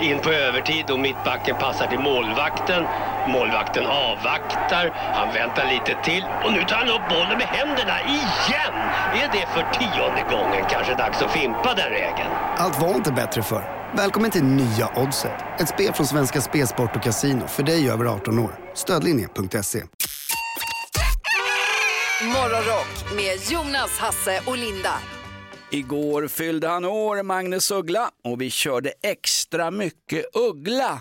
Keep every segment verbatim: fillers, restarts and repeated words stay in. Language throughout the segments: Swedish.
In på övertid och mittbacken passar till målvakten. Målvakten avvaktar. Han väntar lite till. Och nu tar han upp bollen med händerna igen. Är det för tionde gången kanske dags att fimpa den regeln? Allt var inte bättre för. Välkommen till nya Oddset. Ett spel från Svenska Spelsport och Casino för dig över arton år. Stödlinje punkt se. Morgonrock med Jonas, Hasse och Linda. Igår fyllde han år, Magnus Uggla, och vi körde extra mycket Uggla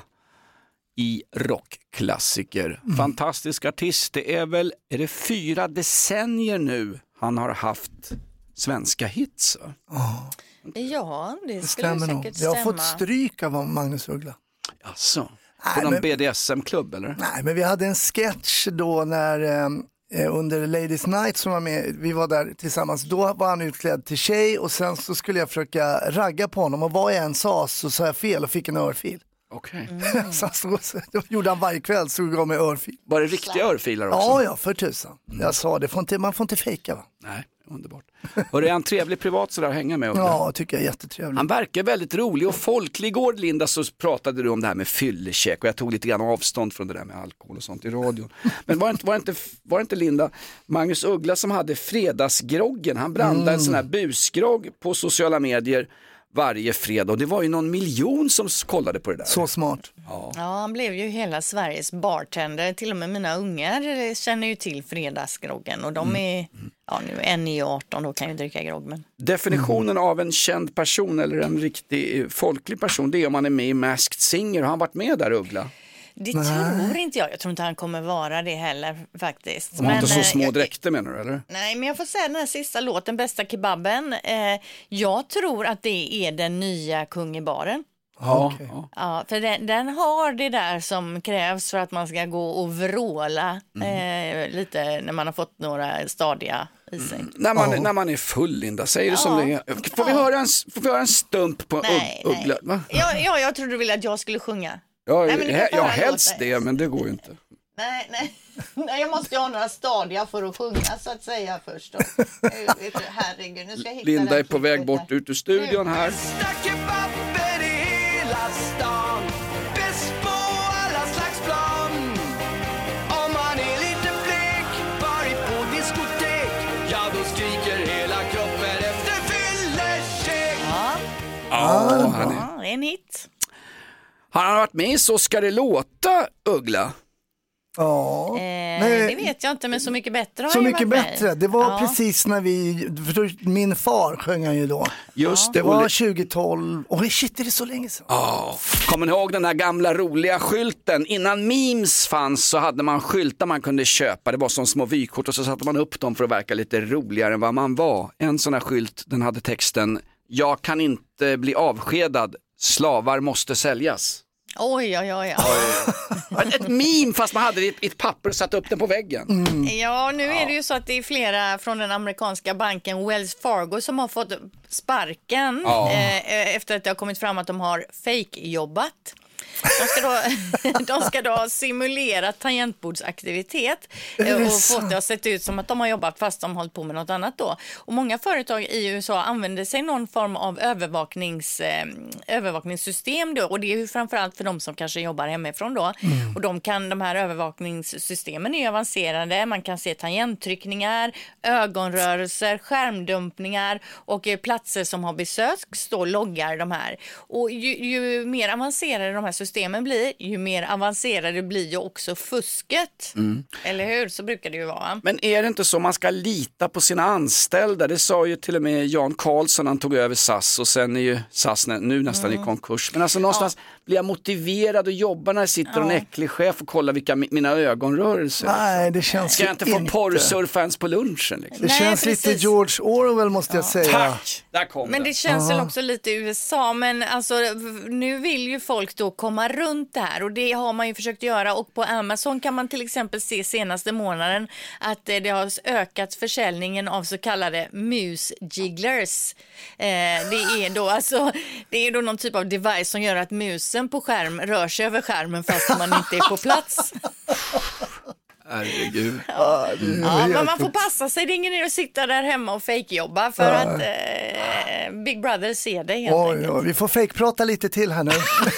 i rockklassiker. Mm. Fantastisk artist. Det är väl är det fyra decennier nu han har haft svenska hits. Oh. Ja, det, det skulle stämmer säkert nog. stämma. Jag har fått stryk av Magnus Uggla. Alltså, på nej, någon men, B D S M-klubb eller? Nej, men vi hade en sketch då när eh, under Ladies Night som var med, vi var där tillsammans. Då var han utklädd till tjej och sen så skulle jag försöka ragga på honom och vad jag än sa så sa jag fel och fick en örfil. Okej. Okay. Mm. så, så, så då gjorde han varje kväll så gav mig örfil. Var det riktiga örfilar också? Ja, ja, för tusan. Mm. Jag sa det, får inte, man får inte fejka va? Nej. Underbart. Och är han trevlig privat sådär att hänga med? Ja, tycker jag är jättetrevlig. Han verkar väldigt rolig och folklig. Igår, Linda, så pratade du om det här med fyllecheck och jag tog lite grann avstånd från det där med alkohol och sånt i radion. Men var det inte, var det inte, var det inte Linda, Magnus Uggla som hade fredagsgroggen? Han brandade mm. en sån här busgrogg på sociala medier varje fredag och det var ju någon miljon som kollade på det där. Så smart. Ja. ja, han blev ju hela Sveriges bartender. Till och med mina ungar känner ju till fredagsgroggen och de mm. är, ja nu en i arton, då kan ju dricka grogg. Men... Definitionen mm. av en känd person eller en riktig folklig person, det är om man är med i Masked Singer. Har han varit med där, Uggla? Det Nej. tror inte jag. Jag tror inte han kommer vara det heller faktiskt. De har inte så små jag, dräkter menar du, eller? Nej, men jag får säga den här sista låten, Bästa kebaben. Eh, jag tror att det är den nya kung i baren. Ja, okay. ja, för den, den har det där som krävs för att man ska gå och vråla mm. eh, lite när man har fått några stadiga i sig. Mm. När, man, oh. när man är full, Linda, säger ja. du som det är. Får vi, höra en, får vi höra en stump på nej, Uggla? Nej. Ja, ja, jag trodde du ville att jag skulle sjunga. Ja, nej, jag helst det, men det går ju inte. Nej, nej. nej, jag måste ha några stadiga för att sjunga så att säga först. Då. Herregud, nu ska jag hitta Linda är på väg bort ut ur studion här. Ja, ja, han är... ja, en hit. Har han varit med i Så ska det låta, Uggla? Ja. Eh, Nej, det vet jag inte, men Så mycket bättre har Så jag mycket varit bättre. med. Det var ja. precis när vi, för min far sjöng han ju då. Just det. Det var tjugo tolv. Åh, shit, är det så länge sedan? Oh. Kommer ni ihåg den här gamla roliga skylten? Innan memes fanns så hade man skyltar man kunde köpa. Det var som små vykort och så satte man upp dem för att verka lite roligare än vad man var. En sån här skylt, den hade texten: jag kan inte bli avskedad, slavar måste säljas. Oj, oj, oj. oj. Ett meme fast man hade det i ett papper och satt upp den på väggen. Mm. Ja, nu är det ju så att det är flera från den amerikanska banken Wells Fargo som har fått sparken ja. eh, efter att det har kommit fram att de har fake-jobbat. De ska, då, de ska då ha simulerat tangentbordsaktivitet och fått det att se ut som att de har jobbat fast de har hållit på med något annat då. Och många företag i U S A använder sig någon form av övervaknings, eh, övervakningssystem då. Och det är ju framförallt för de som kanske jobbar hemifrån då. Mm. Och de, kan, de här övervakningssystemen är avancerade. Man kan se tangenttryckningar, ögonrörelser, skärmdumpningar och eh, platser som har besökts då loggar de här. Och ju, ju mer avancerade de här systemen blir, ju mer avancerade blir ju också fusket. Mm. Eller hur? Så brukar det ju vara. Men är det inte så man ska lita på sina anställda? Det sa ju till och med Jan Karlsson, han tog över S A S och sen är ju S A S nu nästan mm. i konkurs. Men alltså någonstans ja. blir jag motiverad att jobba när det sitter ja. en äcklig chef och kollar vilka mina ögonrörelser. Nej, det känns ska jag inte få inte. porrsurfa ens på lunchen? Liksom? Det Nej, känns precis. lite George Orwell måste jag ja. säga. Tack! Där kom men det, det känns väl också lite U S A, men alltså nu vill ju folk då komma runt det här och det har man ju försökt göra, och på Amazon kan man till exempel se senaste månaden att det har ökat försäljningen av så kallade mus-jigglers. Eh, det är då alltså det är då någon typ av device som gör att musen på skärm rör sig över skärmen fast man inte är på plats. Herregud. Ja, ja, men man får passa sig. Det är ingen idé att sitta där hemma och fejkjobba för att eh, Big Brother ser dig helt Oj, enkelt. oj, vi får fejkprata lite till här nu.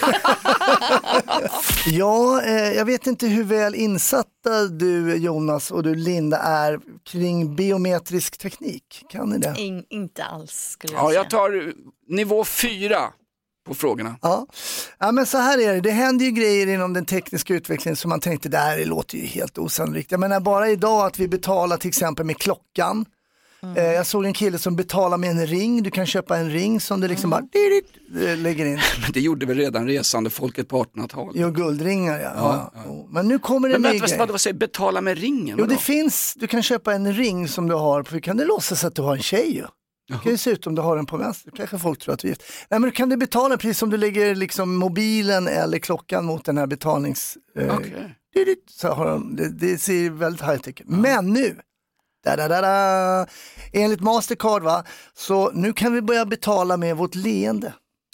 Ja, eh, jag vet inte hur väl insatta du, Jonas, och du, Linda, är kring biometrisk teknik. Kan ni det? In, inte alls skulle jag Ja, säga. jag tar nivå fyra på frågorna. Ja. Ja, men så här är det. Det händer ju grejer inom den tekniska utvecklingen som man tänkte, det här låter ju helt osannolikt. Jag menar bara idag att vi betalar till exempel med klockan. Mm. Eh, jag såg en kille som betalar med en ring. Du kan köpa en ring som du liksom mm. bara äh, lägger in. Men det gjorde väl redan resande folket på artonhundratalet? Jo, guldringar, ja. ja, ja. ja. Men nu kommer det Men ny vänta, vad, vad säger betala med ringen? Jo, vadå? det finns, du kan köpa en ring som du har, för kan det låtsas att du har en tjej ju? Det kan ju se ut om du har den på vänster, kanske folk tror att du är gift. Nej, men kan du betala precis som du lägger liksom mobilen eller klockan mot den här betalnings... Eh, okay. så har de, det, det ser väldigt high-tech. Mm. Men nu, da, da, da, da, enligt Mastercard va, så nu kan vi börja betala med vårt leende.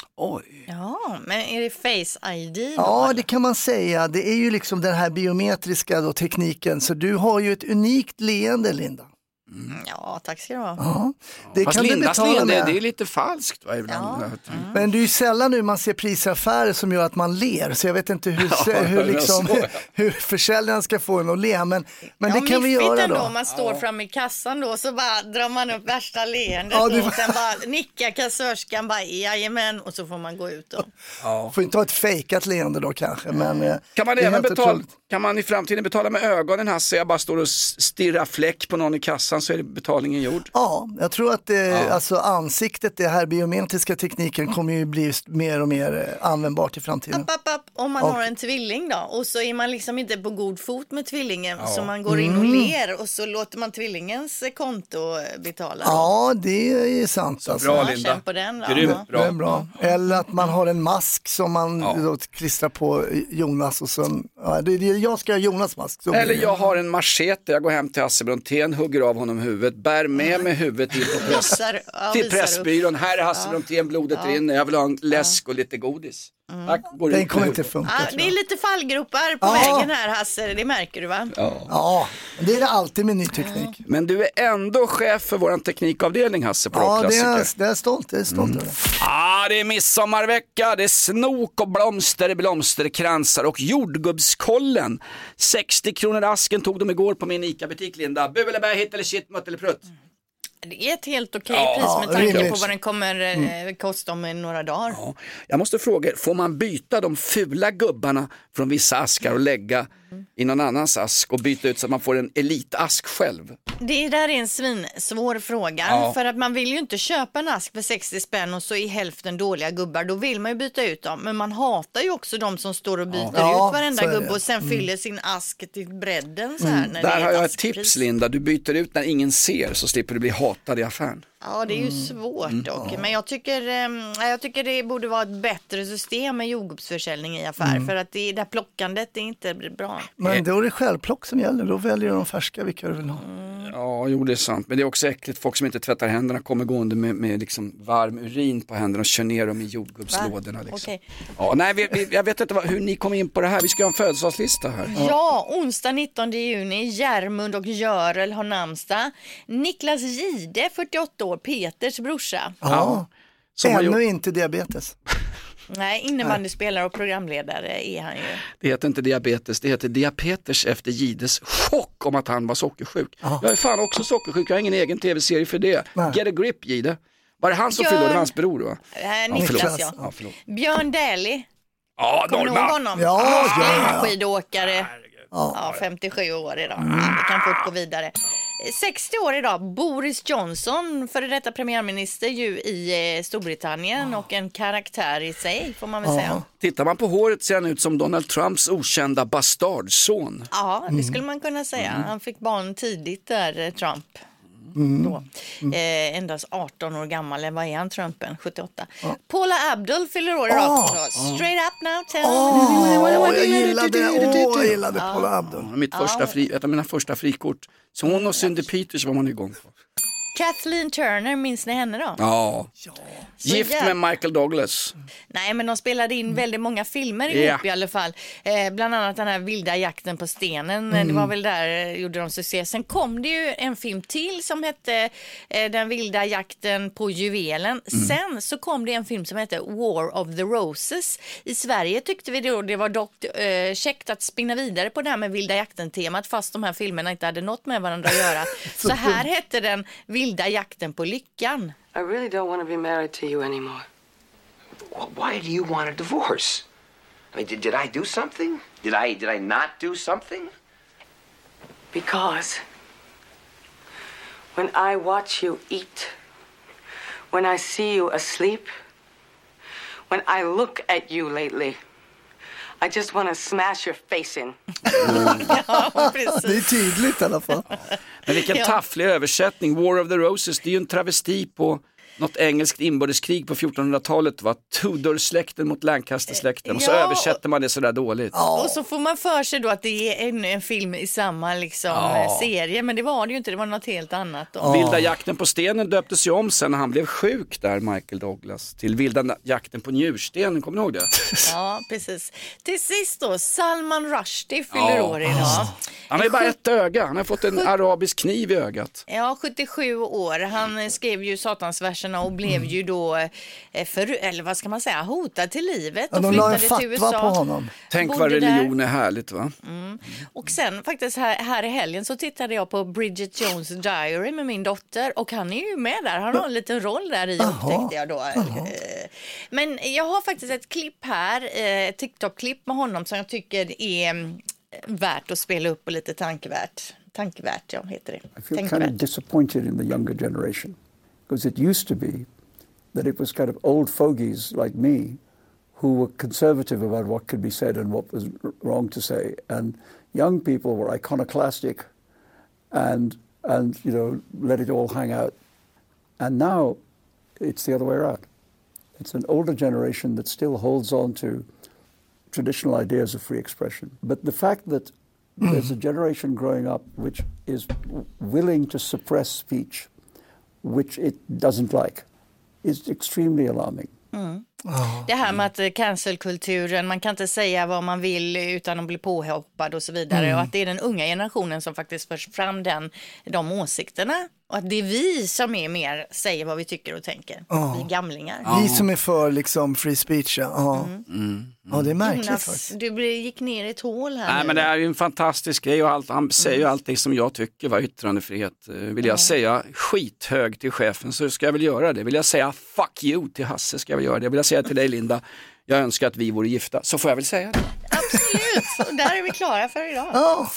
Oj. Ja, men är det Face I D då? Ja, det kan man säga. Det är ju liksom den här biometriska då, tekniken. Så du har ju ett unikt leende, Linda. Mm. Ja, tack ska du ha. Ja, det fast kan du Lindas betala leende, med. det är lite falskt va, ibland. Ja. Mm. Men det är ju sällan nu man ser prisaffärer som gör att man ler. Så jag vet inte hur, Ja, hur, liksom, så, ja. hur försäljaren ska få en att le. Men, men Ja, det kan vi göra ändå, då. om man står ja. fram i kassan då så bara drar man upp värsta leendet Ja, du... och sen bara nickar kassörskan bara jajamän och så får man gå ut då. Ja. Får inte ha ett fejkat leende då kanske. Men, kan man även betala, kan man i framtiden betala med ögonen här så jag bara står och stirrar fläck på någon i kassan så är det betalningen gjord? Ja, jag tror att det, ja. alltså ansiktet, det här biometriska tekniken kommer ju bli mer och mer användbart i framtiden. App, app, app. Om man och... har en tvilling då och så är man liksom inte på god fot med tvillingen ja. så man går in och ler och så låter man tvillingens konto betala. Då. Ja, det är sant. Så alltså. bra, Ja, Linda. känn på den, Grymt ja. bra. Det är bra. Eller att man har en mask som man ja. då klistrar på Jonas och sen, ja, det, det, jag ska ha Jonas mask. Så eller jag har en machete, jag går hem till Hasse Brontén, hugger av honom huvudet, bär med med huvudet in på press, visar, ja, till Pressbyrån. Här är Hasse Brontén, blodet ja. rinner, jag vill ha en läsk och lite godis. Mm. Tack, går den kommer inte funka. Ja, det är lite fallgropar på ja. vägen här Hasse, det märker du va? Ja. ja, det är det alltid med ny teknik. Ja. Men du är ändå chef för vår teknikavdelning Hasse på ja, Rockklassiker. Ja, det är jag stolt, det är stolt mm. ah, det är midsommarvecka, det är snok och blomster, blomsterkransar och jordgubbskollen. sextio kronor asken tog de igår på min ICA-butik, Linda. Bu eller bä, hit eller shit, mutt eller prutt. Det är ett helt okej okay pris ja, med tanke rimligt. på vad den kommer eh, mm. kosta om några dagar. Ja. Jag måste fråga, får man byta de fula gubbarna från vissa askar och lägga mm. i någon annans ask och byta ut så att man får en elitask själv? Det där är en svinsvår fråga. Ja. För att man vill ju inte köpa en ask för sextio spänn och så är hälften dåliga gubbar. Då vill man ju byta ut dem. Men man hatar ju också de som står och byter ja. ut varenda ja, gubbe och sen mm. fyller sin ask till bredden så här. Mm. När där det är har jag ett askpris. tips, Linda. Du byter ut när ingen ser så slipper du bli hatad i affären. Ja, det är ju svårt mm. dock. Men jag tycker, eh, jag tycker det borde vara ett bättre system med jordgubbsförsäljning i affär. Mm. För att det där plockandet är inte bra. Men då är det självplock som gäller. Då väljer de färska vilka du vill ha. Mm. Ja, jo, det är sant. Men det är också äckligt. Folk som inte tvättar händerna kommer gående med, med liksom varm urin på händerna och kör ner dem i jordgubbslådorna. Liksom. Okay. Ja, nej, vi, vi, jag vet inte vad, hur ni kom in på det här. Vi ska ha en födelsedagslista här. Ja, ja onsdag nittonde juni. Järmund och Görel har namnsdag. Niklas Gide, fyrtioåtta år, Peters brorsa. Ja, som ännu gjort... inte diabetes. Nej, innebandyspelare och programledare är han ju. Det heter inte diabetes, det heter diabetes efter Gides chock om att han var sockersjuk. Aha. Jag är fan också sockersjuk, jag har ingen egen tv-serie för det. Nej. Get a grip, Gide. Var det han som Björn... fyllde, det var hans bror va? Äh, Niklas, ja. ja. ja Björn Dählie. Ja, Norrman. Ja, ja. Skidåkare. Ja, ja, femtiosju år idag. Mm. Vi kan fort gå vidare. sextio år idag, Boris Johnson, före detta premiärminister ju i Storbritannien och en karaktär i sig får man väl säga. Ja. Tittar man på håret ser han ut som Donald Trumps okända bastardson. Ja, det skulle man kunna säga. Han fick barn tidigt där, Trump. Mm. Då. Eh, endast arton år gammal, vad är han, Trumpen? sjuttioåtta. Ja. Paula Abdul fyller år idag. Oh. Straight up now, tell oh, oh, jag gillade, oh, jag gillade Paula Abdul. Mitt första fri, ett av mina första frikort. Så hon och Cindy Peters var man igång på. Kathleen Turner, minns ni henne då? Ja, gift med Michael Douglas. Nej, men de spelade in väldigt måga filmer ihop Ja. i alla fall. Eh, bland annat den här Vilda jakten på stenen. Mm. Det var väl där eh, gjorde de succé. Sen kom det ju en film till som hette eh, Den vilda jakten på juvelen. Mm. Sen så kom det en film som hette War of the Roses. I Sverige tyckte vi då det var dock eh, käckt att spinna vidare på det här med vilda jakten-temat fast de här filmerna inte hade något med varandra att göra. Så här hette den Vilda jakten på lyckan. I really don't want to be married to you anymore. Why do you want a divorce? I mean, did, did I do something? Did I did I not do something? Because when I watch you eat, when I see you asleep, when I look at you lately, I just want to smash your face in. Ja, precis. Det är tydligt i alla fall. Men vilken Ja. tafflig översättning. War of the Roses, det är ju en travesti på något engelskt inbördeskrig på fjortonhundratalet. Va? Tudor-släkten mot Lancaster-släkten. Och så Ja. översätter man det sådär dåligt. Och så får man för sig då att det är ännu en film i samma liksom, Ja. serie. Men det var det ju inte, det var något helt annat då. Ja. Vilda jakten på stenen döptes ju om sen när han blev sjuk där, Michael Douglas. Till Vilda jakten på njurstenen, kommer ni ihåg det? Ja, precis. Till sist då, Salman Rushdie fyller Ja. år idag. Han har ju bara ett öga, han har fått en arabisk kniv i ögat. Ja, sjuttiosju år. Han skrev ju Satansverserna och blev ju då, eh, för, eller vad ska man säga, hotad till livet. Ja, Och de la en flyttade till fatwa U S A. på honom. Tänk Bodde vad där. religion är härligt, va? Mm. Och sen faktiskt här, här i helgen så tittade jag på Bridget Jones Diary med min dotter och han är ju med där, han har en liten roll där i, upptäckte jag då. Eh, Men jag har faktiskt ett klipp här, eh, ett TikTok-klipp med honom som jag tycker är mm, värt att spela upp och lite tankevärt. Tankevärt, ja, heter det. I feel Tankevärt. kind of disappointed in the younger generation because it used to be that it was kind of old fogies like me who were conservative about what could be said and what was r- wrong to say, and young people were iconoclastic and and you know let it all hang out. And now it's the other way around. It's an older generation that still holds on to traditional ideas of free expression. But the fact that there's a generation growing up which is w- willing to suppress speech, which it doesn't like, is extremely alarming. Det här med att eh, cancelkulturen, man kan inte säga vad man vill utan att bli påhoppad och så vidare. Och att det är den unga generationen som faktiskt förs fram den, de åsikterna. Och att det är vi som är mer, säger vad vi tycker och tänker. Vi gamlingar. Vi som är för liksom free speech, ja. Ja, ja det är märkligt Jonas, faktiskt. du blir- gick ner i ett hål här. Nej, nu. men det är ju en fantastisk grej och allt, han säger ju allting som jag tycker var yttrandefrihet. Eh, Vill jag säga skithög till chefen så ska jag väl göra det. Vill jag säga fuck you till Hasse ska jag väl göra det. Vill jag säga till dig Linda, jag önskar att vi vore gifta, så får jag väl säga det. Absolut, och där är vi klara för idag. Ja.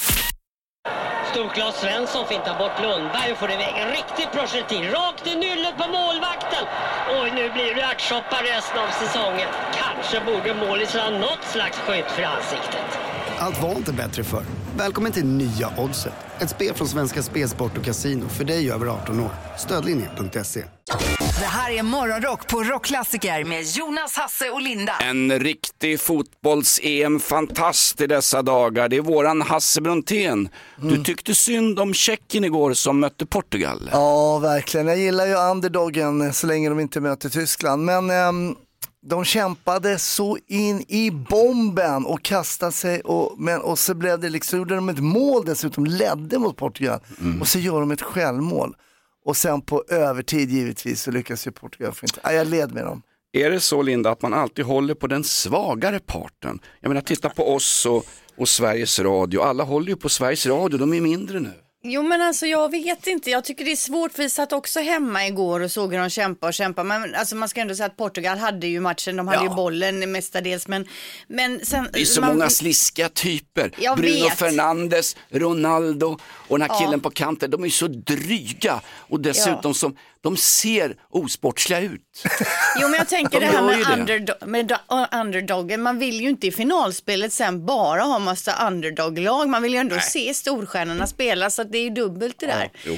Storklas Svensson fintar bort Lundberg och får iväg en riktig projektil rakt i nyllet på målvakten. Oj, nu blir det ärtsoppa resten av säsongen. Kanske borde målis ha något slags skydd för ansiktet. Allt var inte bättre förr. Välkommen till nya Oddset. Ett spel från Svenska Spelsport och Casino för dig över arton år. Stödlinje punkt se. Det här är Morgonrock på Rockklassiker med Jonas, Hasse och Linda. En riktig fotbolls-E M-fantast i dessa dagar. Det är våran Hasse Brontén. Du tyckte synd om Tjeckien igår som mötte Portugal. Ja, verkligen. Jag gillar ju underdogen så länge de inte möter Tyskland. Men ehm, de kämpade så in i bomben och kastade sig. Och, men, och så blev det liksom, gjorde de ett mål dessutom, ledde mot Portugal. Och så gör de ett självmål. Och sen på övertid givetvis så lyckas ju Portugal. För inte. Ja, jag led med dem. Är det så, Linda, att man alltid håller på den svagare parten? Jag menar, titta på oss och, och Sveriges Radio. Alla håller ju på Sveriges Radio, de är mindre nu. Jo, men alltså jag vet inte, jag tycker det är svårt för vi satt också hemma igår och såg hur de kämpar och kämpar, men alltså man ska ändå säga att Portugal hade ju matchen, de hade Ja. ju bollen mestadels, men, men sen... Det är så man, många sliskiga typer. Jag Bruno vet. Fernandes, Ronaldo och den här Ja. killen på kanten, de är så dryga och dessutom Ja. som de ser osportsliga ut. Jo, men jag tänker De det här gör med, ju det. underdo- med do- underdoggen, man vill ju inte i finalspelet sen bara ha massa underdog-lag, man vill ju ändå Nej. se storstjärnorna spela, så att det är ju dubbelt det där. jo.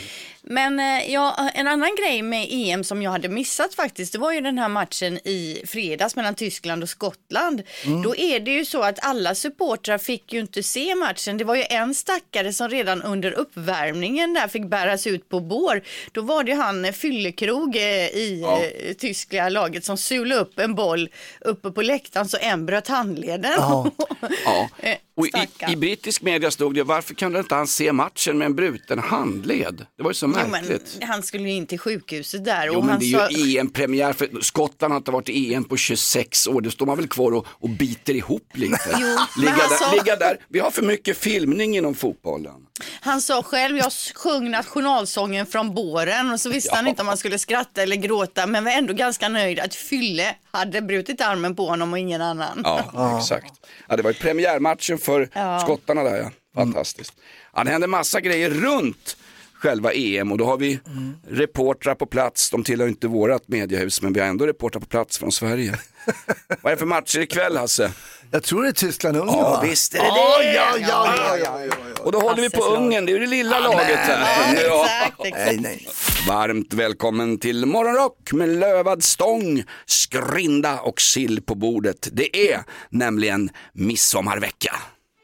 Men ja, en annan grej med E M som jag hade missat faktiskt, det var ju den här matchen i fredags mellan Tyskland och Skottland. Mm. Då är det ju så att alla supportrar fick ju inte se matchen. Det var ju en stackare som redan under uppvärmningen där fick bäras ut på bår. Då var det ju han Fyllekrog i ja. tyska laget som sulade upp en boll uppe på läktaren så en bröt handleden. Ja. ja. Och i, i brittisk media stod det, varför kan inte han se matchen med en bruten handled? Det var ju så märkligt. Jo, men han skulle ju in till sjukhuset där. Jo, och men han det är sa... ju E M-premiär, för Skottland har inte varit i E M på tjugosex år. Det står man väl kvar och, och biter ihop lite. Jo, ligga, där, sa... ligga där. Vi har för mycket filmning inom fotbollen. Han sa själv, jag sjöng nationalsången från båren och så visste ja. han inte om man skulle skratta eller gråta, men var ändå ganska nöjd att Fylle hade brutit armen på honom och ingen annan. Ja, ja. exakt. Ja, det var ju premiärmatchen för ja. skottarna där, ja. Fantastiskt. Ja, det hände massa grejer runt själva E M och då har vi mm. reportrar på plats. De tillhör inte vårat mediehus, men vi har ändå reportrar på plats från Sverige. Vad är det för matcher ikväll, Hasse? Jag tror det är Tyskland-Ungern, ja, va? visst är det oh, det. Ja, ja, ja, ja, ja, ja. Och då håller vi på Ungern, det är ju det lilla ja, laget här. Nej, ja. exakt, exakt. Nej, nej. Varmt välkommen till Morgonrock med lövad stång, skrinda och sill på bordet. Det är nämligen midsommarvecka.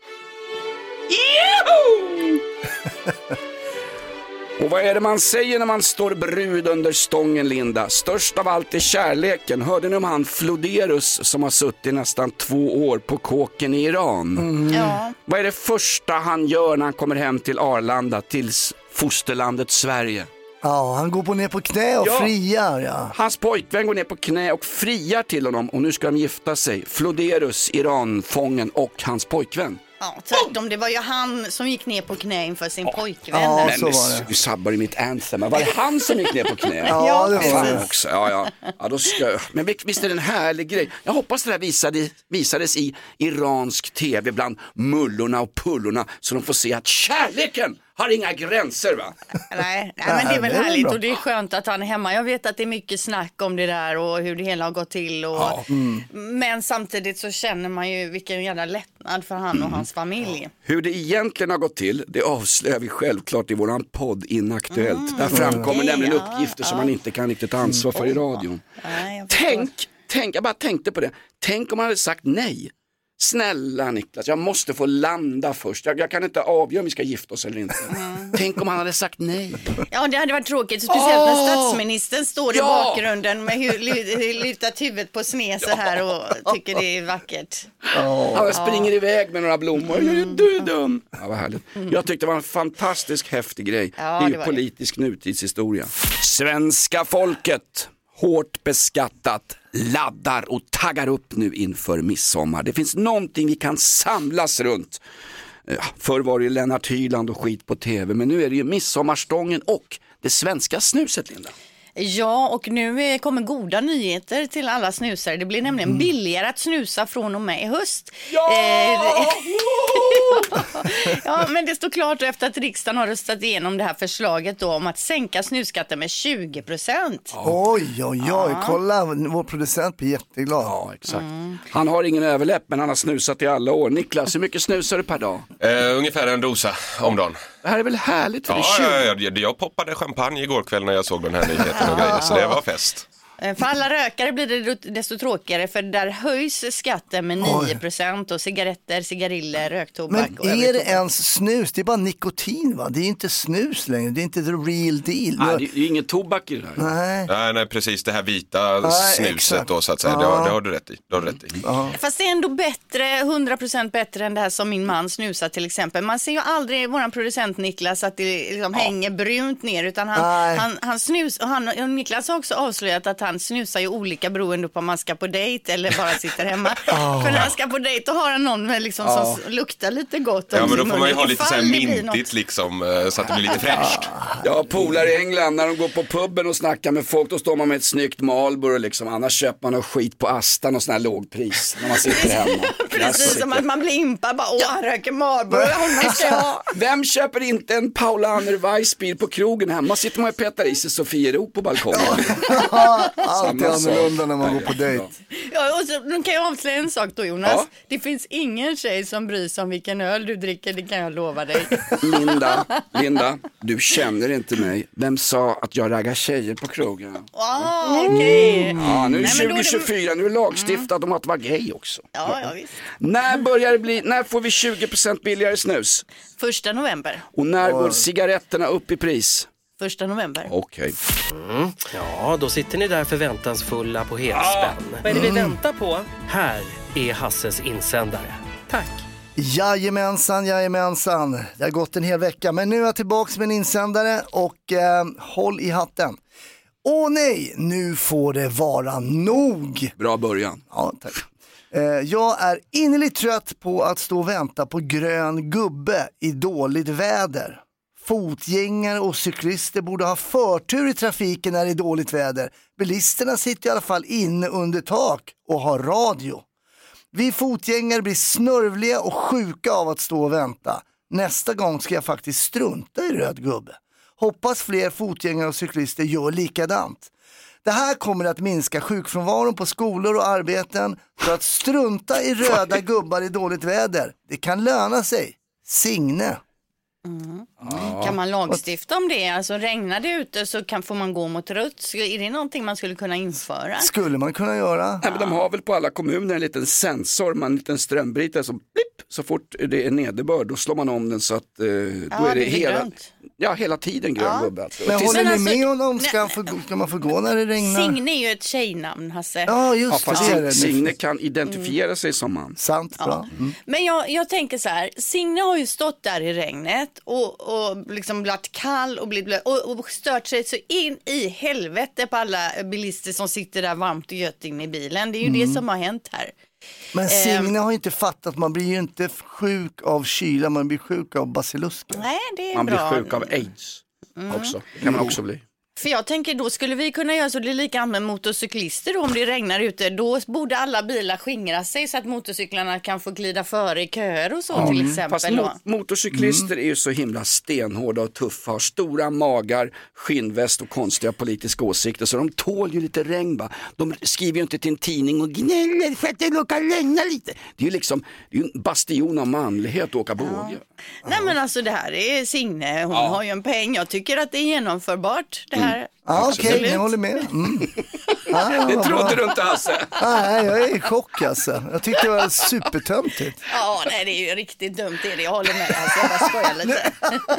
Och vad är det man säger när man står brud under stången, Linda? Störst av allt är kärleken. Hörde ni om han Floderus som har suttit nästan två år på kåken i Iran? Mm. Ja. Vad är det första han gör när han kommer hem till Arlanda, till fosterlandet Sverige? Ja, han går på ner på knä och ja. friar. Ja. Hans pojkvän går ner på knä och friar till honom och nu ska de gifta sig. Floderus, Iranfången och hans pojkvän. Ja, tvärtom, det var ju han som gick ner på knä inför sin ja. pojkvän. Ja, men så var det. Du sabbar i mitt anthem. Var det han som gick ner på knä? Ja, det var det. Också. Ja, ja. Ja, då ska... Men visst är det en härlig grej. Jag hoppas det här visade, visades i iransk tv bland mullorna och pullorna så de får se att kärleken har inga gränser, va? Nej, nej men det är väl härligt och det är skönt att han är hemma. Jag vet att det är mycket snack om det där och hur det hela har gått till. Och... Ja. Mm. Men samtidigt så känner man ju vilken jävla lättnad för han och mm. hans familj. Hur det egentligen har gått till, det avslöjar vi självklart i våran podd Inaktuellt. Mm. Där framkommer mm. nämligen ja, uppgifter ja. som man inte kan riktigt ta ansvar för i radion. Nej, tänk, tänk, jag bara tänkte på det. Tänk om man hade sagt nej. Snälla Niklas, jag måste få landa först. Jag, jag kan inte avgöra om vi ska gifta oss eller inte. Mm. Tänk om han hade sagt nej. Ja, det hade varit tråkigt. Speciellt oh! när statsministern står ja! i bakgrunden med hu- lutat huvudet på sned så här och tycker det är vackert. Oh. Han springer oh. iväg med några blommor. Mm. Du är dum. Ja, vad härligt. Mm. Jag tyckte det var en fantastisk häftig grej. Ja, det är ju det politisk det. nutidshistoria. Svenska folket, hårt beskattat, laddar och taggar upp nu inför midsommar. Det finns någonting vi kan samlas runt. Förr var det ju Lennart Hyland och skit på tv, men nu är det ju midsommarstången och det svenska snuset, Linda. Ja, och nu kommer goda nyheter till alla snusare. Det blir nämligen mm. billigare att snusa från och med i höst. Ja! Eh, ja, men det står klart efter att riksdagen har röstat igenom det här förslaget då om att sänka snusskatten med tjugo procent. Oj, oj, oj. Ja. Kolla, vår producent blir jätteglad. Ja, exakt. Mm. Han har ingen överläpp, men han har snusat i alla år. Niklas, hur mycket snusar du per dag? Uh, ungefär en dosa om dagen. Det här är väl härligt för ja, det är ja, ja, jag poppade champagne igår kväll när jag såg den här nyheten och grejer, så det var fest. För alla rökare blir det desto tråkigare, för där höjs skatten med nio procent och cigaretter, cigariller, röktobak. Men är det ens snus? Det är bara nikotin, va? Det är inte snus längre, det är inte the real deal. Nej, det är ju ingen tobak i det här. Nej, nej, nej precis, det här vita nej, snuset då, så att säga, det har, det har du rätt i. Det har du rätt i. Ja. Fast det är ändå bättre, hundra procent bättre än det här som min man snusar till exempel. Man ser ju aldrig våran producent Niklas att det liksom ja. hänger brunt ner, utan han, han, han snus, och, han, och Niklas har också avslöjat att han snusar ju olika beroende på om man ska på dejt eller bara sitter hemma. Oh. För när han ska på dejt då har han någon med liksom oh. som luktar lite gott. Ja, men då får man ju ha lite så här mintigt liksom, så att det blir lite fräscht. Ja, polare i England när de går på puben och snackar med folk, då står man med ett snyggt Marlboro liksom. Annars köper man och skit på Astan och sån här lågpris när man sitter hemma. Precis som att man blir impad, bara åh, han röker Marlboro. Vem köper inte en Paula Anner Weissbil på krogen hemma? Sitter man och petar i sig Sofiero på balkongen. Allt är annorlunda när man går på dejt. Ja, och så, nu kan jag avslöja en sak då, Jonas. Ja. Det finns ingen tjej som bryr sig om vilken öl du dricker, det kan jag lova dig. Linda, Linda, du känner inte mig. Vem sa att jag raggar tjejer på krogen? Ah, okej. Okay. Ja, nu är det Nej, tjugo tjugofyra, nu är det lagstiftat mm. om att vara gay också. Ja, ja, visst. När börjar det bli, när får vi tjugo procent billigare snus? Första november. Och när går cigaretterna upp i pris? Första november. Okej. Okay. Mm. Ja, då sitter ni där förväntansfulla på helspänn. Ah. Vad är det vi mm. väntar på? Här är Hasses insändare. Tack. Jajamensan, jajamensan. Det har gått en hel vecka, men nu är jag tillbaka med en insändare och eh, håll i hatten. Åh nej, nu får det vara nog. Bra början. Ja, tack. Eh, jag är innerligt trött på att stå och vänta på grön gubbe i dåligt väder. Fotgängare och cyklister borde ha förtur i trafiken när det är dåligt väder. Bilisterna sitter i alla fall inne under tak och har radio. Vi fotgängare blir snörvliga och sjuka av att stå och vänta. Nästa gång ska jag faktiskt strunta i röd gubbe. Hoppas fler fotgängare och cyklister gör likadant. Det här kommer att minska sjukfrånvaron på skolor och arbeten. Så att strunta i röda gubbar i dåligt väder, det kan löna sig. Signe. Mm. Ja. Kan man lagstifta om det? Alltså regnar det ute så kan, får man gå mot rött. Är det någonting man skulle kunna införa? Skulle man kunna göra? Nej, men de har väl på alla kommuner en liten sensor, man en liten strömbrytare som blipp, så fort det är nederbörd då slår man om den så att eh, ja, då är det, det hela grönt. Ja, hela tiden grön ja. gubbe alltså. Men Tills... håller ni alltså, med honom? Ska, få, ska man få gå när det regnar? Signe är ju ett tjejnamn, Hasse. Ja, just ja, fast det. det. Signe kan identifiera mm. sig som man. Sant, bra. Ja. Mm. Men jag, jag tänker så här, Signe har ju stått där i regnet och, och liksom blivit kall och, blivit, och, och stört sig så in i helvete på alla bilister som sitter där varmt och gött in i bilen. Det är ju mm. det som har hänt här. Men Signe um, har ju inte fattat, man blir ju inte sjuk av kyla, man blir sjuk av basilusker. Nej, det är man bra. Man blir sjuk av aids mm. också, det kan man också bli. För jag tänker då skulle vi kunna göra så det är likadant med motorcyklister då, om det regnar ute. Då borde alla bilar skingra sig så att motorcyklarna kan få glida före i köer och så mm. till exempel. Fast mo- motorcyklister mm. är ju så himla stenhårda och tuffa. Har stora magar, skinnväst och konstiga politiska åsikter. Så de tål ju lite regn va. De skriver ju inte till en tidning och gnäller för att det råkar regna lite. Det är ju liksom det är ju en bastion av manlighet att åka båge. Ja. Ja. Nej men alltså det här är Signe, hon ja. har ju en peng. Jag tycker att det är genomförbart det här. Mm. Ja, okej, okay, jag håller med. Mm. Ah, det trodde du inte, Hasse. Nej, jag är i chock, alltså. Jag tyckte det var supertöntigt. Ja, nej, det är ju riktigt dumt, det är det. Jag håller med, alltså. Jag bara skojar lite.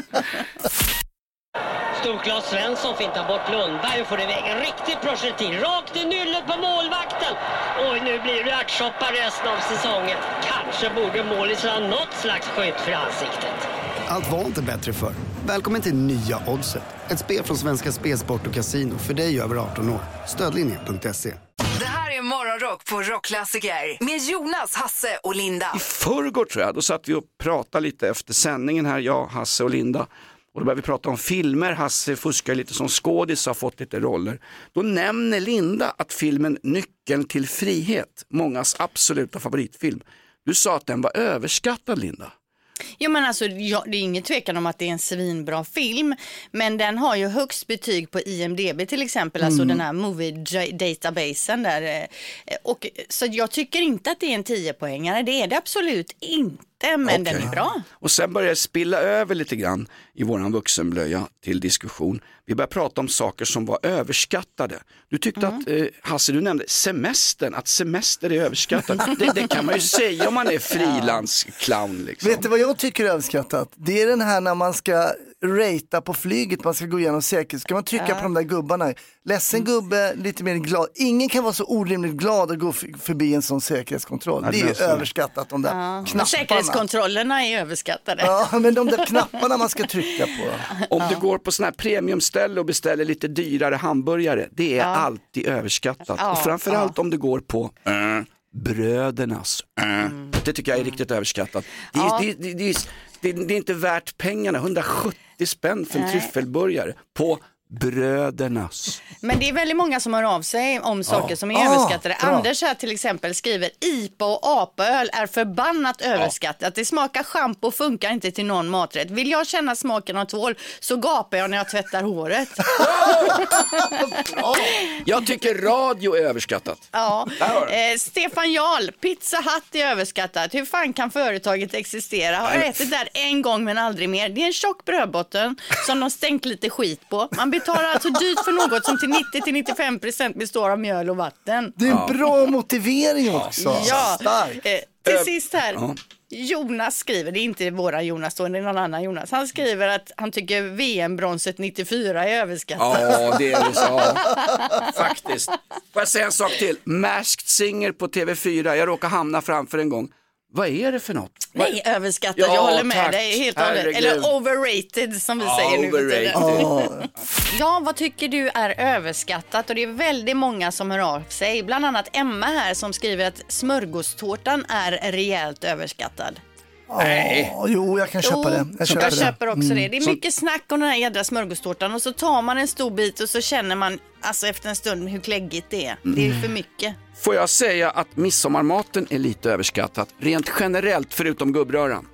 Storklas Svensson fintar bort Lundberg och får iväg en riktig projektil. Rakt i nyllet på målvakten. Oj, nu blir det ärtsoppa resten av säsongen. Kanske borde målis ha något slags skydd för ansiktet. Allt var inte bättre för. Välkommen till nya Oddset. Ett spel från Svenska Spelsport och Casino för dig över arton år. Stödlinje punkt se. Det här är Morgonrock på Rockklassiker med Jonas, Hasse och Linda. I förrgår tror jag, då satt vi och pratade lite efter sändningen här, jag, Hasse och Linda. Och då började vi prata om filmer. Hasse fuskar lite som skådis och har fått lite roller. Då nämner Linda att filmen Nyckeln till frihet, mångas absoluta favoritfilm. Du sa att den var överskattad, Linda. Jo men alltså ja, det är ingen tvekan om att det är en svinbra film, men den har ju högst betyg på I M D B till exempel, mm. alltså den här movie databasen där, och så jag tycker inte att det är en tio-poängare, det är det absolut inte. Men okay. Den är bra. Och sen börjar jag spilla över lite grann i våran vuxenblöja till diskussion. Vi börjar prata om saker som var överskattade. Du tyckte mm. att, eh, Hasse, du nämnde semestern, att semester är överskattat. det, det kan man ju säga om man är frilansclown. Liksom. Vet du vad jag tycker är överskattat? Det är den här när man ska rata på flyget, man ska gå igenom säkerhet. Ska man trycka ja. på de där gubbarna? Ledsen gubbe, lite mer glad. Ingen kan vara så orimligt glad att gå förbi en sån säkerhetskontroll. Ja, det är ju överskattat, de där ja. knapparna. Säkerhetskontrollerna är överskattade. Ja, men de där knapparna man ska trycka på. Om du går på sån här premiumställe och beställer lite dyrare hamburgare, det är ja. alltid överskattat. Ja. Och framförallt ja. om du går på äh, brödernas. Äh, mm. Det tycker jag är riktigt överskattat. Det är, ja. det, det, det, det, det är inte värt pengarna. hundrasjuttio spänn för en tryffelburgare på Brödernas. Men det är väldigt många som hör av sig om saker Ja. som är Ah, överskattade. bra. Anders här till exempel skriver I P A och apaöl är förbannat överskattat. Det smakar schampo och funkar inte till någon maträtt. Vill jag känna smaken av tvål så gapar jag när jag tvättar håret. Jag tycker radio är överskattat. Ja. Eh, Stefan Jarl, Pizza Hut är överskattat. Hur fan kan företaget existera? Har ätit där en gång men aldrig mer. Det är en tjock brödbotten som de stängt lite skit på. Man betalar alltså dyrt för något som till nittio till nittiofem procent består av mjöl och vatten. Det är en bra motivering också. Ja. Stark. Eh, till sist här. Ja. Jonas skriver, det är inte våra Jonas då, det är någon annan Jonas. Han skriver att han tycker V M-bronset nittiofyra är överskattat. Ja, det är det så. Faktiskt. Får jag säga en sak till? Masked Singer på T V fyra. Jag råkar hamna framför en gång. Vad är det för något? Nej, överskattat. Ja, jag håller med tack. dig helt och hållet. Herregud. Eller overrated som vi Ja, säger nu för tiden. overrated. Ja, vad tycker du är överskattat? Och det är väldigt många som hör av sig. Bland annat Emma här som skriver att smörgåstårtan är rejält överskattad. Nej. Jo, jag kan köpa Jo, det. Jag köper, jag det. köper också Mm. det. Det är mycket snack om den här jädra smörgåstårtan och så tar man en stor bit och så känner man alltså efter en stund hur kläggigt det är. Det är för mycket. Får jag säga att midsommarmaten är lite överskattat. Rent generellt förutom gubbröran.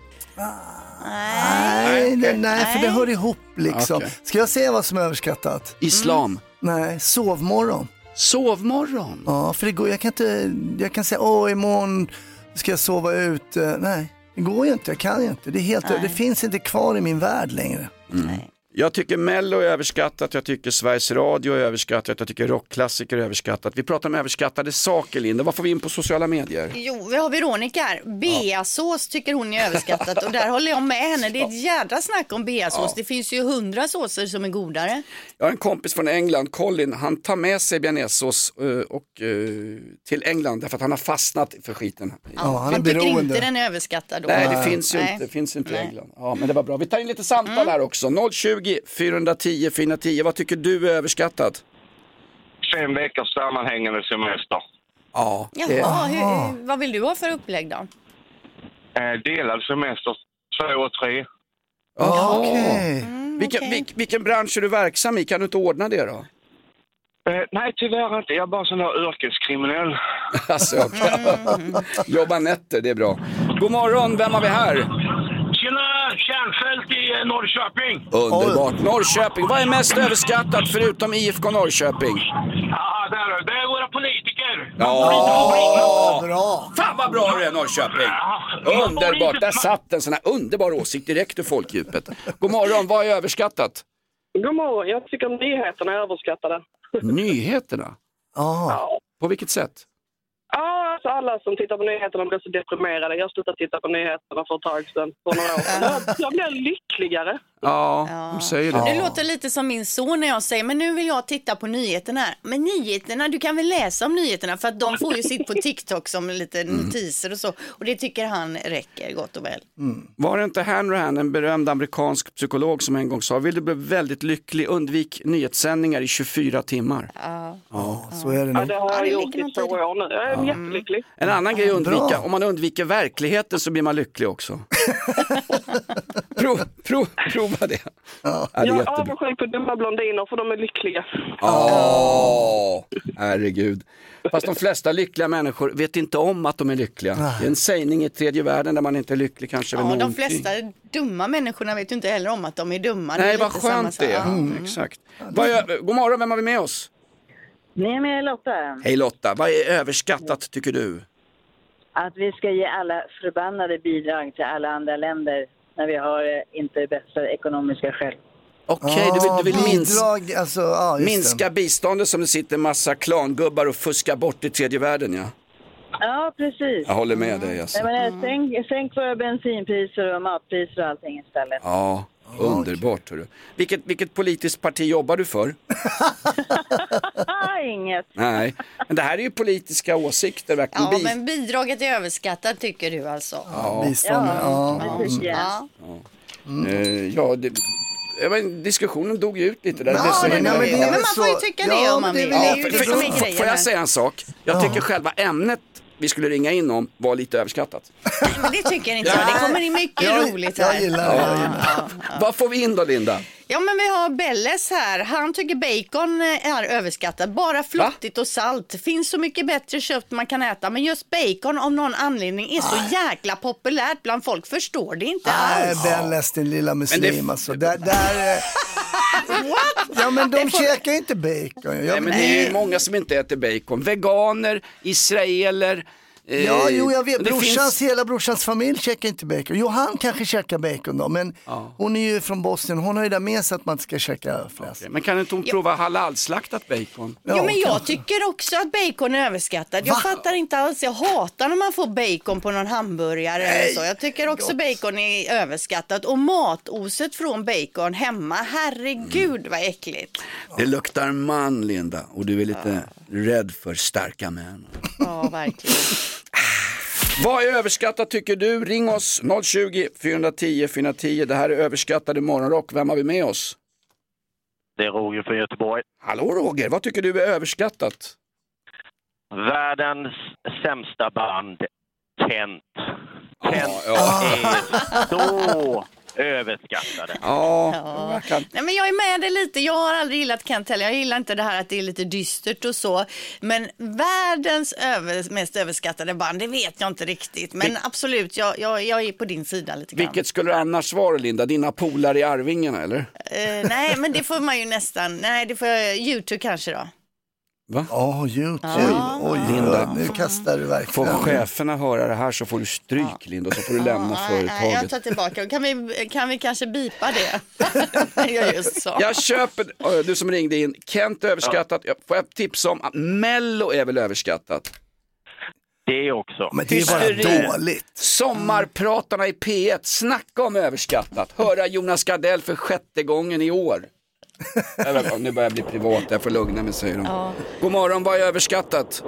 Nej, nej, nej, för det hör ihop liksom. Okej. Ska jag säga vad som är överskattat? Islam. Nej, sovmorgon. Sovmorgon? Ja, för det går, jag kan inte, jag kan säga, åh imorgon ska jag sova ut. Nej, det går ju inte, jag kan ju inte. Det är helt, det finns inte kvar i min värld längre. Mm. Jag tycker Mello är överskattat, jag tycker Sveriges Radio är överskattat, jag tycker rockklassiker är överskattat. Vi pratar om överskattade saker, Linda. Vad får vi in på sociala medier? Jo, vi har Veronica här. Beasås tycker hon är överskattat och där håller jag med henne. Det är ett jädra snack om beasås. Ja. Det finns ju hundra såser som är godare. Jag har en kompis från England, Colin, han tar med sig bearnaisesås uh, och, uh, till England därför att han har fastnat för skiten. Ja, han, han tycker inte den är överskattad då. Nej, det finns ju Nej. inte, det finns inte i Nej. England. Ja, men det var bra. Vi tar in lite samtal Mm. här också. noll tjugo, fyrahundratio, fyrahundratio. Vad tycker du är överskattat? Fem veckors sammanhängande semester. Ja. Jaha, hur, vad vill du ha för upplägg då? Eh, delad semester, två och tre. Jaha. Okej. Mm, vilken, okej. vil, vilken bransch är du verksam i? Kan du inte ordna det då? Eh, nej, tyvärr inte. Jag är bara sån där yrkeskriminell. Alltså, okay. Jobba nätter, det är bra. God morgon, vem har vi här? Tjena, Kärnfält i eh, Norrköping. Underbart. Norrköping. Vad är mest överskattat förutom I F K Norrköping? Ja, där, det är våra politiker. Ja, bra. Fan vad bra du är, Norrköping. Underbart. Där satt en sån här underbar åsikt direkt ur folkdjupet. God morgon, vad är överskattat? God morgon, jag tycker nyheterna är överskattade. Nyheterna? Ja. På vilket sätt? Ja, alltså alla som tittar på nyheterna blir så deprimerade. Jag slutade titta på nyheterna för ett tag sedan, för några år sedan. Jag, jag blev lyckligare. Ja, du säger det. Du låter lite som min son när jag säger, men nu vill jag titta på nyheterna här. Men nyheterna, du kan väl läsa om nyheterna för att de får ju sitt på TikTok som lite notiser och så. Och det tycker han räcker gott och väl. Mm. Var det inte Hanrahan, en berömd amerikansk psykolog, som en gång sa, vill du bli väldigt lycklig, undvik nyhetssändningar i tjugofyra timmar. Ja, ja så är det Ja, nog. det har jag gjort i två år nu. Jag är Ja. jättelycklig. En annan grej att undvika, Bra. om man undviker verkligheten så blir man lycklig också. prov, prov, prova det. Ja, det är Jag är jättebra. avundsjuk på dumma blondiner för de är lyckliga. Åh, herregud. Fast de flesta lyckliga människor vet inte om att de är lyckliga. Det är en sägning i tredje världen där man inte är lycklig kanske. Ja, över de någonting. flesta dumma människorna vet ju inte heller om att de är dumma. Det Nej, är vad lite samma skönt sak. det är. Ja. Mm, exakt. Vad är, god morgon, vem har vi med oss? Ni är med Lotta. Hej Lotta, vad är överskattat tycker du? Att vi ska ge alla förbannade bidrag till alla andra länder när vi har eh, inte bästa ekonomiska skäl. Okej, du vill, du vill minska, bidrag, alltså, ja, just minska biståndet som det sitter massa klangubbar och fuskar bort i tredje världen, ja. Ja, precis. Jag håller med dig alltså. Jag menar, sänk, sänk våra bensinpriser och matpriser och allting istället. Ja, underbart hörru. Vilket, vilket politiskt parti jobbar du för? Inget. Nej, men det här är ju politiska åsikter verkligen. Ja, Bi- men bidraget är överskattat tycker du alltså? Ja, bistånd, ja. precis. Ja. Ja. Eh, ja, det, jag vet, diskussionen dog ju ut lite där. Ja, Det är så- nej, men det är Men man så- får ju tycka det ja, om man men det är vill. väl Det är Ja, ju för, det för, som är för, grejen får jag här. säga en sak? Jag tycker själva ämnet vi skulle ringa in om var lite överskattat. Men det tycker inte jag. Det kommer in mycket Jag- roligt jag här. gillar det, jag Ja, gillar ja, ja. Vad får vi in då, Linda? Ja, men vi har Belles här. Han tycker bacon är överskattat. Bara flottigt Va? och salt. Det finns så mycket bättre kött man kan äta. Men just bacon av någon anledning är så Aj. jäkla populärt bland folk. Förstår det inte Nej, alls. Belles, din lilla muslim. Det... Alltså. Där, där, What? Ja, men de får... käkar inte bacon. Jag... Nej, men det är ju många som inte äter bacon. Veganer, israeler. Ja, jo, jag vet. Brorsans, finns... hela brorsans familj käkar inte bacon. Jo, han kanske käkar bacon då, men ja. hon är ju från Bosnien. Hon har ju där med sig att man ska käka fläsk. Okay. Men kan inte hon jo. prova halalslaktat bacon? Ja, jo, men jag kanske. tycker också att bacon är överskattat. Jag Va? fattar inte alls. Jag hatar när man får bacon på någon hamburgare Nej, eller så. Jag tycker också gott. bacon är överskattat. Och matoset från bacon hemma, herregud mm. vad äckligt. Det luktar man, Linda. Och du är lite ja. rädd för starka män. Ja, verkligen. Vad är överskattat tycker du? Ring oss noll tjugo, fyra tio, fyra tio. Det här är överskattade morgonrock. Vem har vi med oss? Det är Roger från Göteborg. Hallå Roger, vad tycker du är överskattat? Världens sämsta band, Kent. Kent ja, ja. är så överskattade. Ja, ja. Kan... Nej, men jag är med det lite. Jag har aldrig gillat Kent heller. Jag gillar inte det här att det är lite dystert och så. Men världens över... mest överskattade band, det vet jag inte riktigt. Men det... absolut, jag, jag, jag är på din sida lite grann. Vilket skulle du annars vara, Linda? Dina polare i Arvingarna, eller? Uh, nej, men det får man ju nästan. Nej, det får jag... YouTube kanske då. Va? Åh, oh, YouTube. Ah. Oj, Linda. Nu kastar du verkligen. Får cheferna höra det här så får du stryk, ah. Linda, så får du lämna ah, företaget. Jag tar tillbaka. Kan vi, kan vi kanske bipa det? jag just så. Jag köper, du som ringde in, Kent överskattat. Ja. Får jag tipsa om att Mello är väl överskattat? Det också. Men det är bara dåligt. Sommarpratarna i P ett, snacka om överskattat. Höra Jonas Gardell för sjätte gången i år. Nu börjar jag bli privat, jag får lugna mig, säger de. Ja. God morgon, vad är överskattat?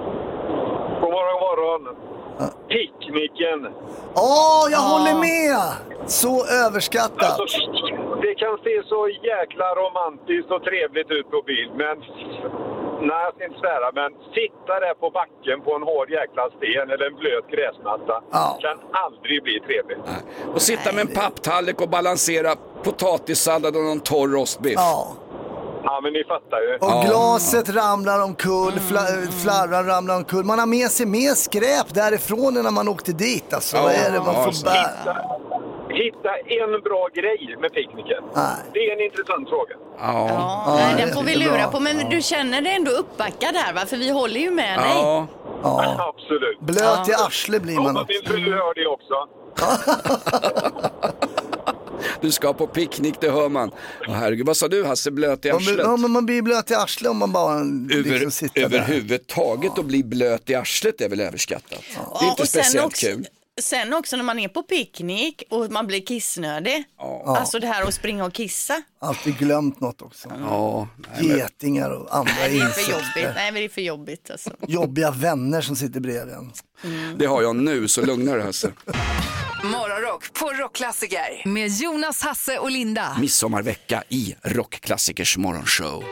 God morgon, god morgon. Picknicken. Åh, oh, jag ja. håller med. Så överskattat. Alltså, det kan se så jäkla romantiskt och trevligt ut på bild, men nej, jag ska inte svära, men sitta där på backen på en hård jäkla sten eller en blöt gräsmatta ja. kan aldrig bli trevligt. Nej. Och sitta med en papptallrik och balansera potatissallad och någon torr rostbiff. Ja. Ja, men ni fattar ju. Och ja. glaset ramlar omkull, fla- flarran ramlar omkull. Man har med sig mer skräp därifrån när man åkte dit. Alltså, ja. vad är det man får ja, bära? Hitta, hitta en bra grej med picknicken. Nej. Det är en intressant fråga. Ja, ja. Nej, den får vi lura på. Men du känner dig ändå uppbackad här, va? För vi håller ju med dig. Ja, ja. Absolut. Blöt ja. i arsle blir man också. Min fru hör det också. Du ska på picknick, det hör man. Åh, herregud, vad sa du, Hasse? Blöt i arslet? Ja, men man blir blöt i arslet om man bara Över, liksom sitter överhuvudtaget ja. att bli blöt i arslet är väl överskattat. Ja. Det är inte speciellt också, kul. Sen också när man är på picknick och man blir kissnödig. Ja. Alltså det här att springa och kissa. Alltid glömt något också. Ja. Nej, getingar och andra nej, det är för jobbigt. Nej, men det är för jobbigt alltså. Jobbiga vänner som sitter bredvid en. Mm. Det har jag nu, så lugnar det, Hasse. Morgonrock på Rockklassiker med Jonas, Hasse och Linda. Midsommarvecka i Rockklassikers morgonshow.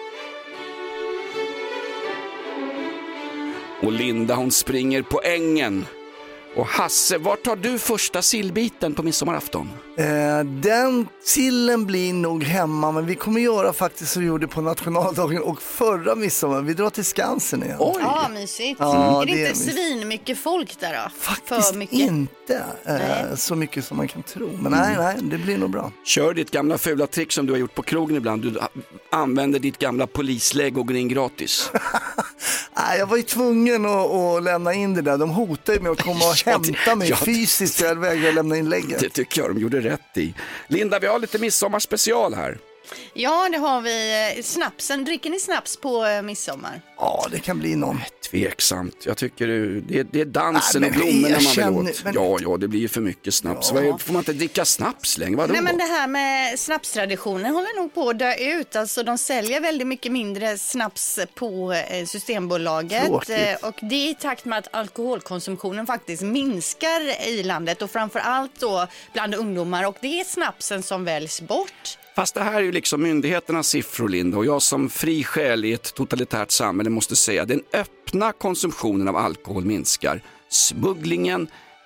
Och Linda, hon springer på ängen. Och Hasse, var tar du första sillbiten på midsommarafton? Eh, den sillen blir nog hemma, men vi kommer göra faktiskt som vi gjorde på nationaldagen och förra midsommar. Vi drar till Skansen igen. Oj. Ja, mysigt. Ja, är det, det inte svin mycket folk där då? Faktiskt mycket? Inte eh, så mycket som man kan tro. Men nej, nej, det blir nog bra. Kör ditt gamla fula trick som du har gjort på krogen ibland. Du använder ditt gamla polislägg och går in gratis. Nej, jag var ju tvungen att, att lämna in det där. De hotade med att komma och hämta mig ja, fysiskt så jag vägrade lämna in lägget. Det tycker jag de gjorde rätt i. Linda, vi har lite midsommarspecial här. Ja, det har vi. Snapsen. Dricker ni snaps på midsommar? Ja, det kan bli någon. Tveksamt. Jag tycker det, det är dansen Nej, och blommorna man känner, vill åt. Men... Ja, ja, det blir ju för mycket snaps. Ja. Får man inte dricka snaps längre? Vadå? Nej, men det här med snapstraditionen håller nog på att dö ut. Alltså, de säljer väldigt mycket mindre snaps på Systembolaget. Tråkigt. Och det är i takt med att alkoholkonsumtionen faktiskt minskar i landet. Och framförallt då bland ungdomar. Och det är snapsen som väljs bort. Fast det här är ju liksom myndigheternas siffror, Linda, och jag som fri själ i ett totalitärt samhälle måste säga att den öppna konsumtionen av alkohol minskar. Smugglingen,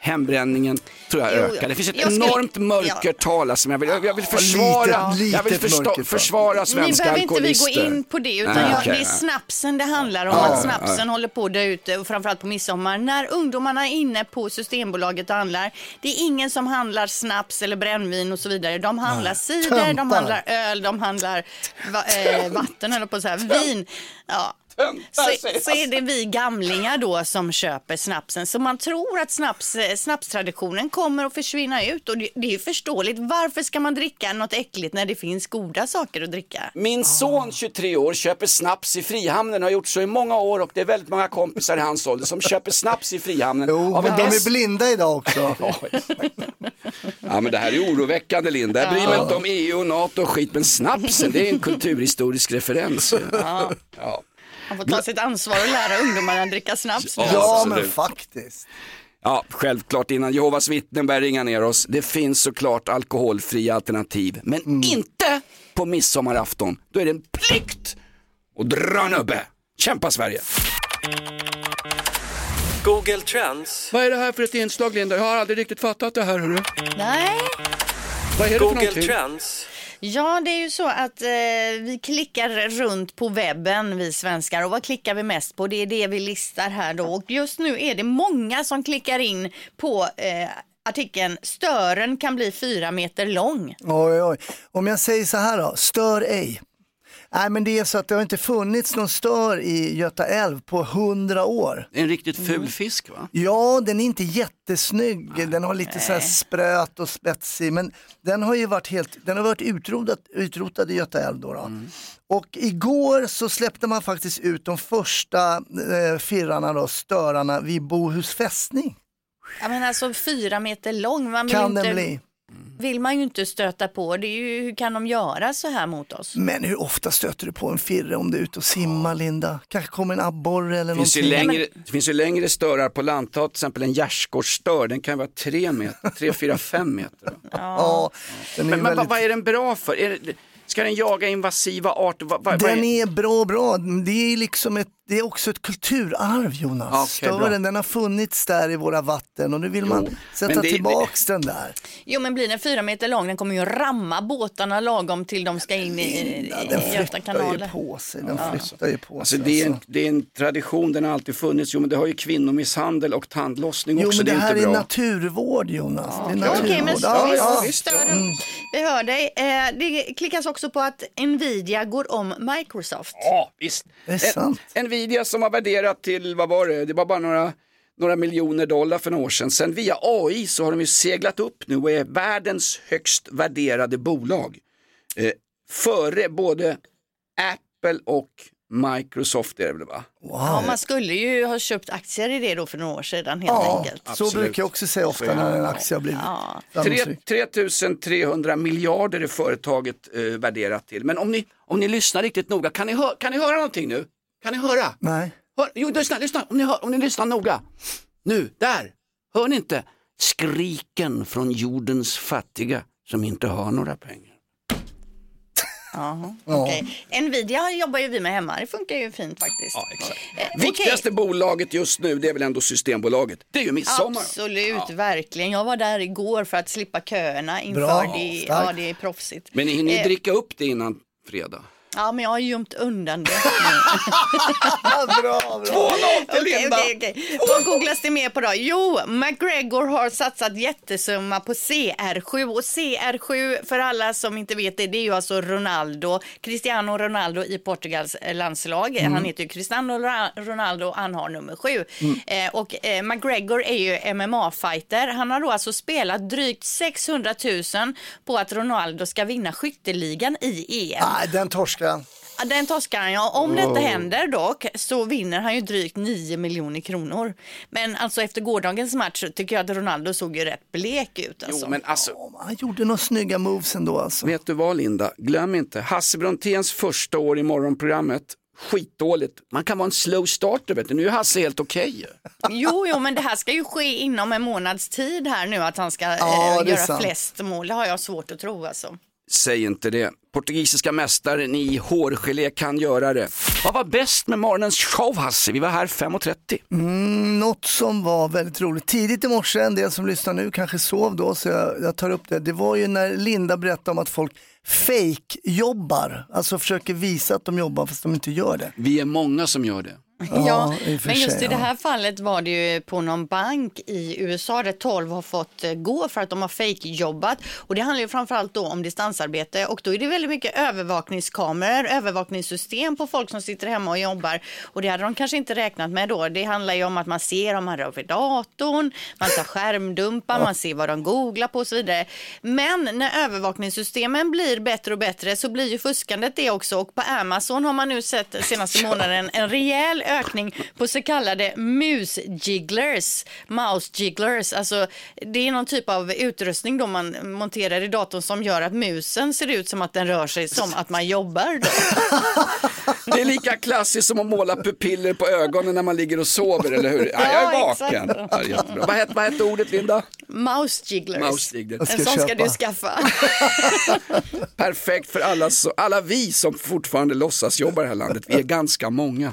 hembränningen tror jag Jo, jo. ökar. Det finns ett Jag skulle- enormt mörkertal alltså, som jag vill, jag vill försvara, Litet- jag vill litet förstå, mörkertal. försvara Nu svenska behöver inte vi alkoholister. gå in på det, utan Nej, jag, okej. det är snapsen det handlar om. Ja, att snapsen ja. håller på att dö ut, och framförallt på midsommar. När ungdomarna är inne på Systembolaget och handlar, det är ingen som handlar snaps eller brännvin och så vidare. De handlar Nej. cider, de Töntar. handlar öl, de handlar va, eh, vatten eller på så här, vin. Ja. Så, så är det vi gamlingar då som köper snapsen. Så man tror att snaps, snapstraditionen kommer att försvinna ut. Och det, det är ju förståeligt. Varför ska man dricka något äckligt när det finns goda saker att dricka? Min son tjugotre år köper snaps i Frihamnen, har gjort så i många år, och det är väldigt många kompisar i hans ålder som köper snaps i Frihamnen. Jo, av men en de S- är blinda idag också. Ja, men det här är oroväckande, Linda. Jag bryr mig inte om E U och NATO och skit, men snapsen, det är en kulturhistorisk referens. Ja. Ja. Man får ta sitt ansvar och lära ungdomarna att dricka snaps. Ja, Ja, absolut. men faktiskt. Ja, självklart, innan Jehovas vittnen börjar ringa ner oss. Det finns såklart alkoholfria alternativ, men inte på midsommarafton. Då är det en plikt att dra nubbe. Kämpa Sverige! Google Trends. Vad är det här för ett inslag, Linda? Jag har aldrig riktigt fattat det här, hörru. Nej. Vad är det för Google någonting? Trends. Ja, det är ju så att eh, vi klickar runt på webben, vi svenskar. Och vad klickar vi mest på? Det är det vi listar här då. Och just nu är det många som klickar in på eh, artikeln "Stören kan bli fyra meter lång". Oj, oj. Om jag säger så här då, stör ej. Nej, men det är så att det har inte funnits någon stör i Göta älv på hundra år. Det är en riktigt ful fisk, va? Ja, den är inte jättesnygg. Den har lite så här spröt och spetsig, men den har ju varit helt, den har varit utrotad, utrotad i Göta älv då. då. Mm. Och igår så släppte man faktiskt ut de första eh, firrarna då, störarna vid Bohus fästning. Ja, men alltså fyra meter lång. Man vill Kan inte, den bli? vill man ju inte stöta på. Det är ju, hur kan de göra så här mot oss? Men hur ofta stöter du på en firre om du är ute och simmar, Linda? Kanske kommer en abborre eller Det finns, ju någonting. längre, det finns ju längre störar på landtat, till exempel en gärdsgårdsstör. Den kan vara tre meter, tre, fyra, fem meter. Ja, den är Men, ju men väldigt... vad, vad är den bra för? Är det, ska den jaga invasiva arter? Vad, vad, vad Den är... är bra, bra. Det är liksom ett, det är också ett kulturarv, Jonas. Ja, okej, bra. Stören, den har funnits där i våra vatten och nu vill man sätta men det- tillbaks den där. Jo, men blir den fyra meter lång, den kommer ju ramma båtarna lagom till de ska in i, Ja, i den Göta flyttar kanal. ju på sig. Den flyttar ju på Alltså sig. det är, en, alltså. det är en tradition, den har alltid funnits. Jo, men det har ju kvinnomisshandel och tandlossning Jo, också, men det, det är här inte är bra. naturvård, Jonas. Det är Okej, naturvård. men ja, visst, ja. visst, stören. Vi hör dig. Eh, det klickas också på att Nvidia går om Microsoft. Ja, visst. Det är sant. En, Nvidia som var värderat till, vad var det? Det var bara några, några miljoner dollar för några år sedan. Sen via A I så har de ju seglat upp nu och är världens högst värderade bolag. Eh, före både Apple och Microsoft är det väl, va? Ja, man skulle ju ha köpt aktier i det då för några år sedan helt Ja, enkelt. så Absolut. brukar jag också säga ofta när en aktie har blivit Ja. framgångsrik. tre tusen trehundra miljarder är företaget eh, värderat till. Men om ni, om ni lyssnar riktigt noga, kan ni, hö- kan ni höra någonting nu? Kan ni höra? Nej. Hör, jo, lyssna, lyssna. Om ni, hör, om ni lyssnar noga. Nu, där. Hör ni inte? Skriken från jordens fattiga som inte har några pengar. Jaha, Ja. okej. Nvidia jobbar ju vi med hemma, det funkar ju fint faktiskt. Ja, exakt. Eh, Viktigaste bolaget just nu, det är väl ändå Systembolaget. Det är ju midsommar. Absolut, verkligen. Jag var där igår för att slippa köerna inför Bra, det. starkt. Ja, det är proffsigt. Men ni hinner Eh, dricka upp det innan fredag. Ja, men jag har gömt undan det. bra, bra. Okej, okej, okej. Vad googlas det mer på då? Jo, McGregor har satsat jättesumma på C R sju. Och C R sju, för alla som inte vet det, det är ju alltså Ronaldo, Cristiano Ronaldo i Portugals eh, landslag. Mm. Han heter ju Cristiano Ra- Ronaldo, han har nummer sju. Mm. Eh, och eh, McGregor är ju M M A-fighter. Han har då alltså spelat drygt sexhundratusen på att Ronaldo ska vinna skytteligan i E M. Nej, den torskar. Ja, den torskar han, ja. Om detta händer dock så vinner han ju drygt nio miljoner kronor. Men alltså efter gårdagens match så tycker jag att Ronaldo såg ju rätt blek ut. Alltså. Jo, men alltså, Han gjorde några snygga moves ändå alltså. vet du vad, Linda? Glöm inte, Hasse Bronténs första år i morgonprogrammet, skitdåligt. Man kan vara en slow starter, vet du. Nu är Hasse helt okej. Jo, jo, men det här ska ju ske inom en månads tid här nu, att han ska Ja, eh, det är göra sant. flest mål. Det har jag svårt att tro alltså. Säg inte det. Portugisiska mästaren i hårgelé kan göra det. Vad var bäst med morgonens show, Hasse? Vi var här fem och trettio. Mm, något som var väldigt roligt. Tidigt i morse, en del som lyssnar nu kanske sov då, så jag, jag tar upp det. Det var ju när Linda berättade om att folk fake jobbar. Alltså försöker visa att de jobbar fast de inte gör det. Vi är många som gör det. Ja, men just i det här fallet var det ju på någon bank i U S A där tolv har fått gå för att de har fake-jobbat. Och det handlar ju framförallt då om distansarbete, och då är det väldigt mycket övervakningskameror, övervakningssystem på folk som sitter hemma och jobbar. Och det hade de kanske inte räknat med då. Det handlar ju om att man ser om man rör vid datorn, man tar skärmdumpar, man ser vad de googlar på och så vidare. Men när övervakningssystemen blir bättre och bättre så blir ju fuskandet det också. Och på Amazon har man nu sett senaste månaden en rejäl ökning på så kallade mus-jigglers, mouse-jigglers. Alltså det är någon typ av utrustning då man monterar i datorn som gör att musen ser ut som att den rör sig som att man jobbar då. Det är lika klassiskt som att måla pupiller på ögonen när man ligger och sover, eller hur? Ja, jag är vaken. Ja, jättebra. Vad hette, vad hette ordet, Linda? Mouse-jigglers. Mouse-jigglers. En sån ska du skaffa. Perfekt för alla, alla vi som fortfarande låtsas jobba i det här landet. Vi är ganska många.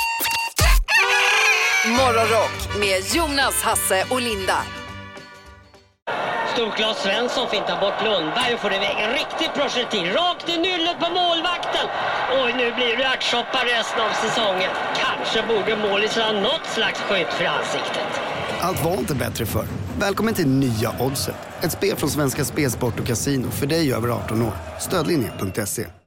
Morgonrock med Jonas, Hasse och Linda. Storklas Svensson fintar bort Lundberg och får iväg en riktig projektil rakt i nyllet på målvakten. Och nu blir det ärtsoppa resten av säsongen. Kanske borde målis ha något slags skydd för ansiktet. Allt var inte bättre för. Välkommen till nya Oddset. Ett spel från Svenska Spelsport och Casino för dig över arton år. Stödlinjen punkt se.